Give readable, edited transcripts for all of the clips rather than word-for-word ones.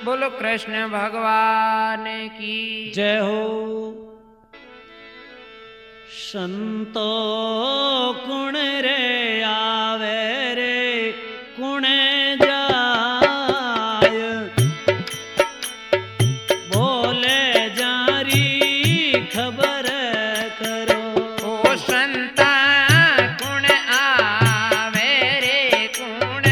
बोलो कृष्ण भगवान की जय हो। संतो कुण रे आवे रे कुण जाय, बोले जारी खबर करो। ओ संता कुण आवे रे कुण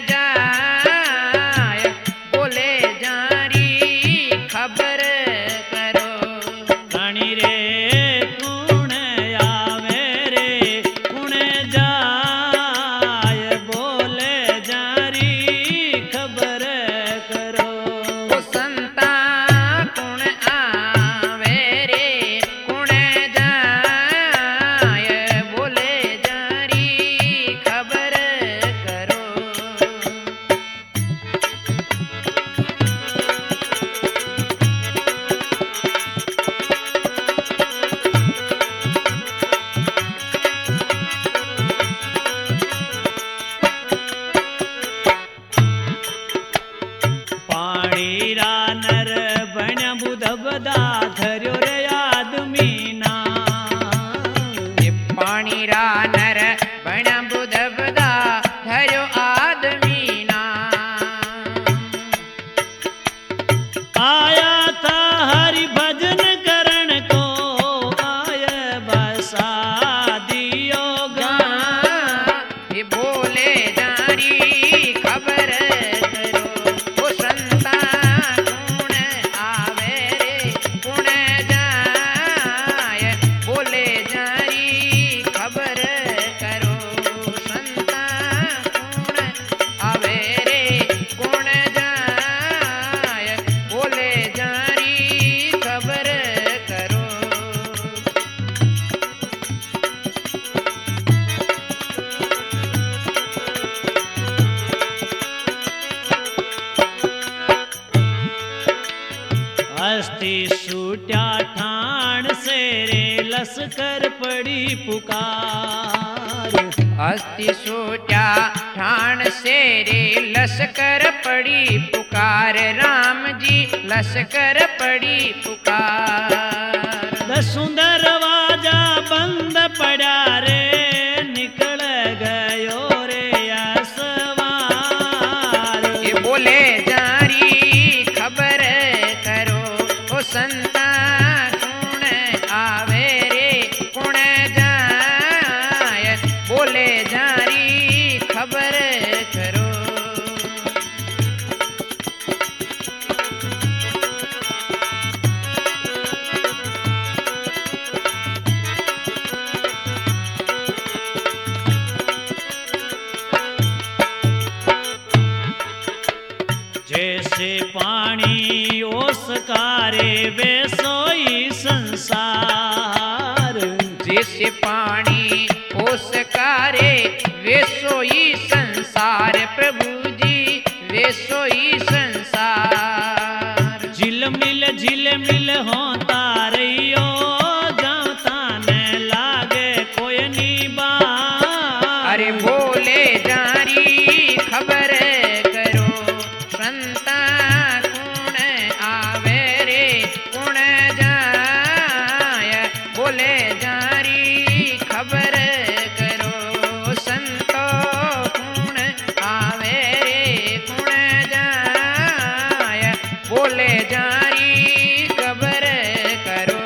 जाय, बोले जारी खबर करो। रानी रे कुण आवे रे कुण जाय, बोले जारी खबर करो। ओ संता कुण आवे रे कुण जाय, बोले जारी खबर करो। पाणी रा नर बण बुध बदा धर्यो रे आदमी ना। ये पाणी रा नर बण बुध बदा धर्यो आदमी ना। आया था हरि भजन करण को, आय बसा दियो गान। ये बोले जारी खबर करो। ओ संता कुण आवे रे कुण जाय, बोले जारी खबर करो। संता कुण आवे रे कुण जाय, बोले जारी खबर करो। अस्थि सूट्या ठाण से रे लश्कर पड़ी पुकार। अस्ति सोचा ठाण से रे लश्कर पड़ी पुकार। राम जी लश्कर पड़ी पुकार। दसों दरवाजा बंद पड़ा रे, निकल गयो रे असवार। ये बोले जारी खबर करो। ओ संता कुण आवे रे कुण जाय, बोले जारी खबर करो। जैसे पानी ओसकारे वे सोई संसार। जैसे पानी ओसकारे वे सोई संसार। प्रभु जी वे सोई संसार। झिलमिल होता रहियो, जाता न लागे कोई नी बार। अरे बोले जारी खबर करो। संता कुण आवे रे कुण जाय, बोले जारी खबर करो। संतो कुण आवे रे कुण जाय, बोले जारी खबर करो।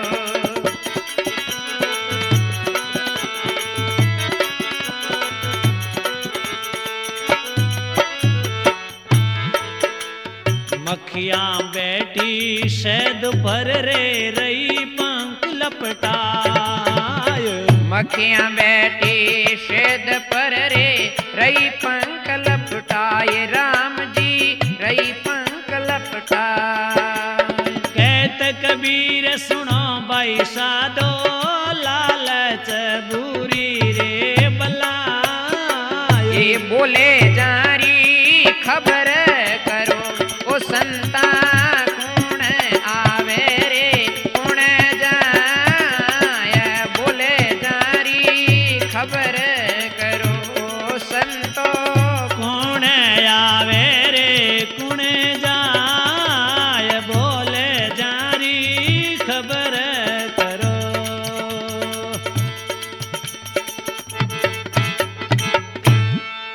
मखियां बैठी शहद भर रे रही पंख लपटाय। मक्खियां बैठी शेद पर रे रही पंख लपटाए। राम जी रही पंख लपटाए। कहत कबीर सुनो भाई साधो, लालच बुरी रे बलाय। ये बोले जारी खबर करो। ओ संता कुण आवे रे कुण जाय, बोले जारी खबर करो। ओ संतो कुण आवे रे कुण जाय,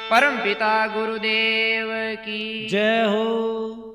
परम पिता गुरुदेव की जय हो।